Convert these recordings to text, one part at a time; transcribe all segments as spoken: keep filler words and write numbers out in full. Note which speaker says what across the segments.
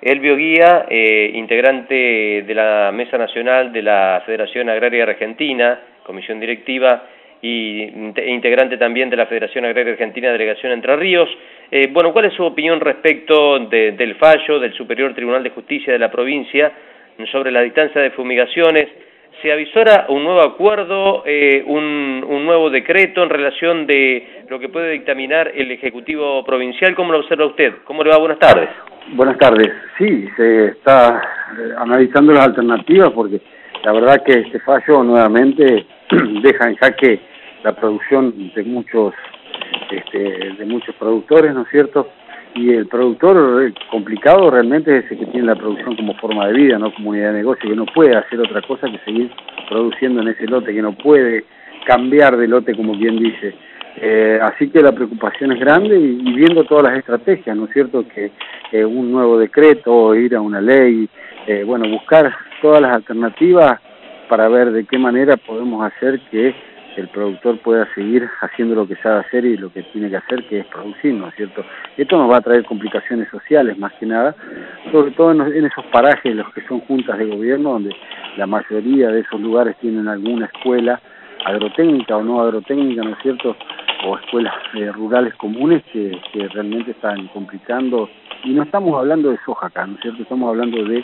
Speaker 1: Elvio Guía, eh, integrante de la Mesa Nacional de la Federación Agraria Argentina, comisión directiva, y integrante también de la Federación Agraria Argentina, Delegación Entre Ríos. Eh, bueno, ¿cuál es su opinión respecto de, del fallo del Superior Tribunal de Justicia de la provincia sobre la distancia de fumigaciones? ¿Se avisora un nuevo acuerdo, eh, un, un nuevo decreto en relación de lo que puede dictaminar el Ejecutivo Provincial? ¿Cómo lo observa usted? ¿Cómo le va? Buenas tardes.
Speaker 2: Buenas tardes. Sí, se está eh, analizando las alternativas porque la verdad que este fallo nuevamente deja en jaque la producción de muchos este, de muchos productores, ¿no es cierto? Y el productor complicado realmente es el que tiene la producción como forma de vida, no como unidad de negocio, que no puede hacer otra cosa que seguir produciendo en ese lote, que no puede cambiar de lote, como bien dice. Eh, así que la preocupación es grande y, y viendo todas las estrategias, ¿no es cierto?, que eh, un nuevo decreto, ir a una ley, eh, bueno, buscar todas las alternativas para ver de qué manera podemos hacer que el productor pueda seguir haciendo lo que sabe hacer y lo que tiene que hacer, que es producir, ¿no es cierto? Esto nos va a traer complicaciones sociales, más que nada, sobre todo en, en esos parajes, los que son juntas de gobierno, donde la mayoría de esos lugares tienen alguna escuela agrotécnica o no agrotécnica, ¿no es cierto?, o escuelas eh, rurales comunes que, que realmente están complicando, y no estamos hablando de soja acá, ¿no es cierto?, estamos hablando de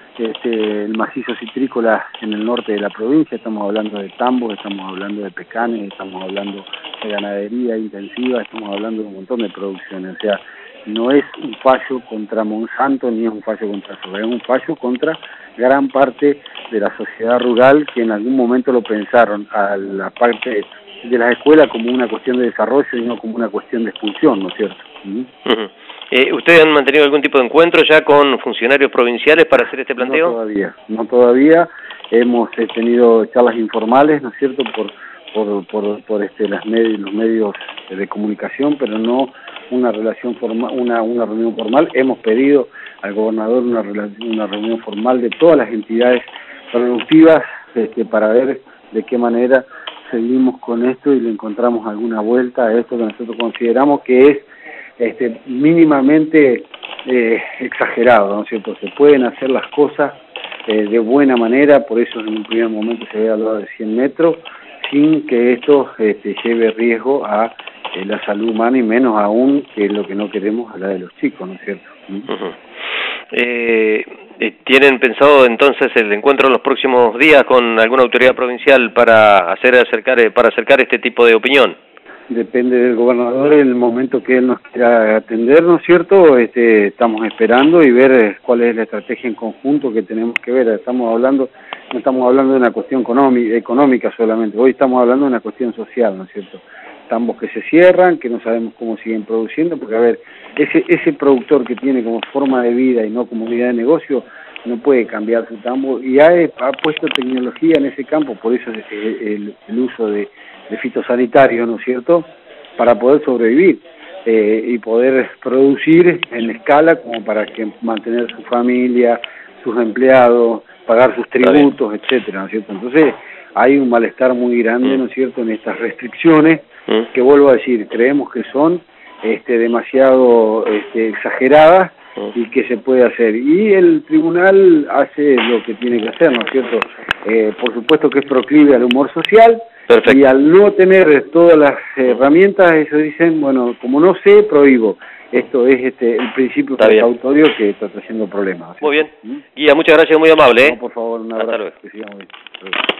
Speaker 2: este, el macizo citrícola en el norte de la provincia, estamos hablando de tambos, estamos hablando de pecanes, estamos hablando de ganadería intensiva, estamos hablando de un montón de producciones, o sea, no es un fallo contra Monsanto ni es un fallo contra soja, es un fallo contra gran parte de la sociedad rural que en algún momento lo pensaron a la parte de las escuelas como una cuestión de desarrollo y no como una cuestión de expulsión, ¿no es cierto? ¿Mm?
Speaker 1: Uh-huh. eh, ¿Ustedes han mantenido algún tipo de encuentro ya con funcionarios provinciales para hacer este planteo?
Speaker 2: No todavía, no todavía. Hemos eh, tenido charlas informales, ¿no es cierto?, por por por, por este las medios, los medios de comunicación, pero no una relación formal, una una reunión formal. Hemos pedido al gobernador una una reunión formal de todas las entidades productivas este, para ver de qué manera seguimos con esto y le encontramos alguna vuelta a esto que nosotros consideramos que es este, mínimamente eh, exagerado, ¿no es cierto? Se pueden hacer las cosas eh, de buena manera, por eso en un primer momento se había hablado de cien metros, sin que esto este, lleve riesgo a eh, la salud humana y menos aún que es lo que no queremos, a la de los chicos, ¿no es cierto? ¿Mm?
Speaker 1: Uh-huh. eh, ¿Tienen pensado entonces el encuentro en los próximos días con alguna autoridad provincial para hacer acercar para acercar este tipo de opinión?
Speaker 2: Depende del gobernador, en el momento que él nos quiera atender, ¿no es cierto? Este, estamos esperando y ver cuál es la estrategia en conjunto que tenemos que ver. Estamos hablando, no estamos hablando de una cuestión económica solamente, hoy estamos hablando de una cuestión social, ¿no es cierto? Tambos que se cierran, que no sabemos cómo siguen produciendo, porque a ver, ese ese productor que tiene como forma de vida y no como unidad de negocio, no puede cambiar su tambo, y ha, ha puesto tecnología en ese campo, por eso es el, el, el uso de, de fitosanitarios, ¿no es cierto?, para poder sobrevivir eh, y poder producir en escala como para que mantener su familia, sus empleados, pagar sus tributos, etcétera, ¿no es cierto? Entonces hay un malestar muy grande, ¿no es cierto?, en estas restricciones, que vuelvo a decir, creemos que son este, demasiado este, exageradas y que se puede hacer. Y el tribunal hace lo que tiene que hacer, ¿no es cierto? Eh, por supuesto que es proclive al humor social. Perfecto. Y al no tener todas las herramientas, ellos dicen, bueno, como no sé, prohíbo. Esto es este el principio precautorio que está trayendo problemas.
Speaker 1: Muy bien. ¿Sí? Guía, muchas gracias, muy amable. ¿eh?
Speaker 2: No, por favor, un abrazo. Que sigamos bien.